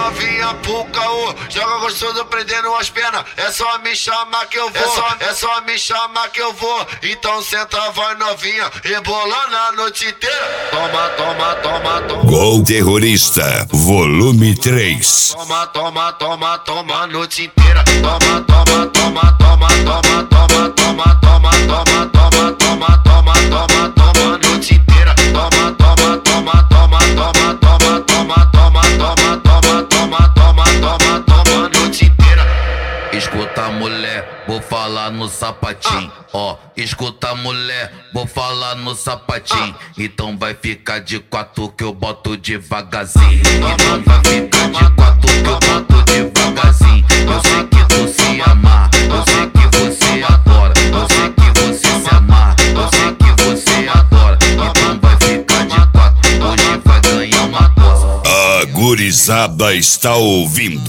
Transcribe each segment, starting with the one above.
novinha pro caô. Joga gostoso prendendo as pernas. É só me chamar que eu vou. É só me chamar que eu vou. Então senta, vai novinha, rebolando a noite inteira. Toma, toma, toma, toma. Gol Terrorista, volume 3. Toma, toma, toma, toma a noite inteira. Toma, toma, toma, toma, toma, toma, toma, toma, toma, toma, toma, toma, toma, toma a noite inteira. Toma, toma, toma, toma, toma, toma, toma, toma, toma, toma, toma, toma, toma, toma a noite inteira. Escuta mulher, vou falar no sapatinho. Ó, escuta mulher, vou falar no sapatinho. Então vai ficar de quatro que eu boto devagarzinho. Então vai ficar de quatro que eu boto devagarzinho. Eu sei que tu se amar, eu sei que você adora. Eu sei que você se amar, eu sei que você adora. Então vai ficar de quatro, hoje vai ganhar uma coisa. A gurizada está ouvindo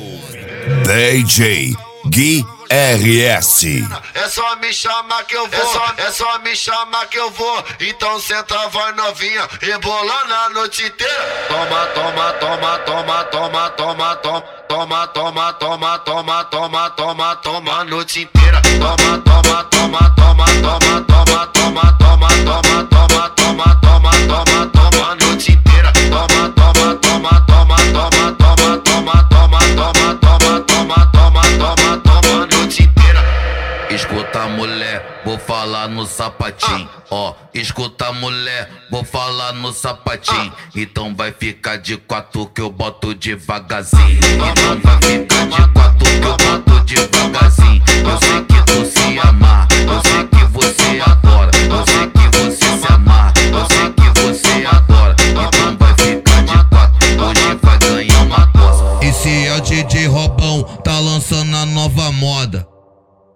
DJ Gui RS. É só me chamar que eu vou. É só me chamar que eu vou. Então senta, vai novinha, rebolando a noite inteira. Toma, toma, toma, toma, toma, toma, toma, toma, toma, toma, toma, toma, toma, toma a noite inteira. Toma, toma, toma, toma, toma, toma, toma, toma, toma, toma, toma, toma, toma, toma a noite inteira. Toma, toma, toma, toma, toma, toma, toma, toma, toma, toma, toma, toma, toma, toma a noite inteira. Escuta mulher, vou falar no sapatinho. Ó, escuta mulher, vou falar no sapatinho. Então vai ficar de quatro que eu boto devagarzinho. Então vai ficar de quatro que eu boto devagarzinho. Eu sei que tu se amar, eu sei que você adora. Eu sei que você se amar, eu sei que você adora. Então vai ficar de quatro, hoje vai ganhar uma coisa. Esse é o DJ Robão, tá lançando a nova moda.